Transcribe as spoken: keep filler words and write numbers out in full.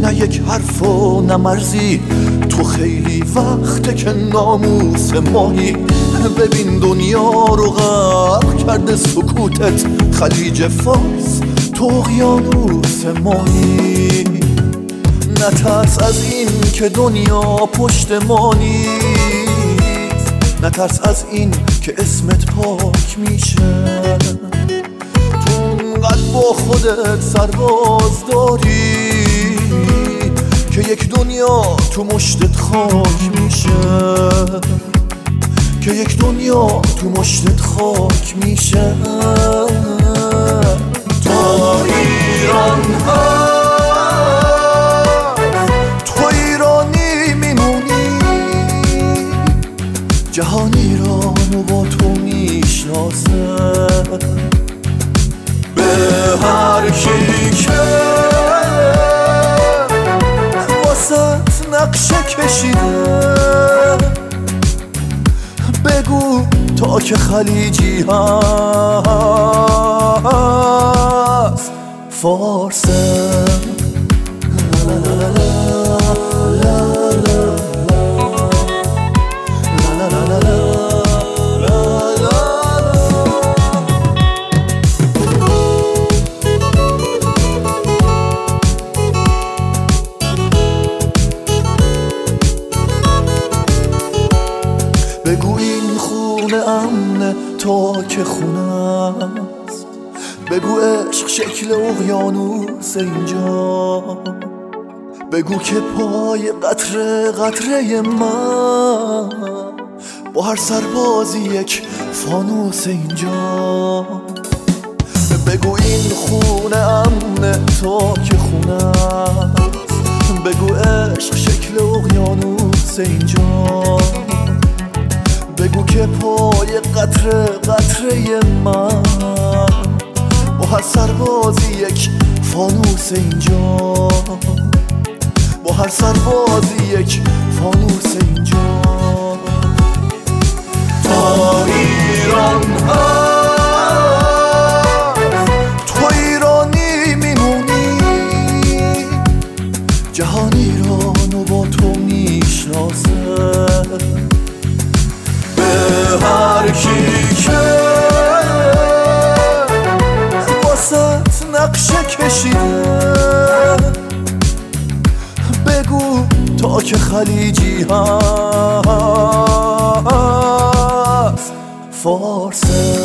نه یک حرف و نه مرزی، تو خیلی وقته که ناموس ماهی. ببین دنیا رو غرق کرده سکوتت، خلیج فارس تو اقیانوس ماهی. نترس از این که دنیا پشت ما نیست، نترس از این که اسمت پاک میشه. تو اونقدر با خودت سرباز داری که یک دنیا تو مشتت خاک میشه، که یک دنیا تو مشتت خاک میشه. تا ایران تو ایرانی میمونی، جهان ایرانو با تو میشناسه. به هر کی که واسه نقشه کشیده بگو تا که خلیجی هست فارسه. بگو این خونه امنه تا که خونه است، بگو عشق شکل اقیانوس اینجا، بگو که پای قطره قطره من با هر سربازی یک فانوس اینجا. بگو این خونه امنه تا که خونه است، بگو عشق شکل اقیانوس اینجا، بگو که پای قطره قطره من با هر سربازی یک فانوس اینجا، با هر سربازی یک فانوس اینجا. تا ایران هست تو ایرانی میمونی، جهان ایرانو با تو میشناسه. هر کی که واسه نقشه کشیده بگو تا که خلیجی هست فارسه.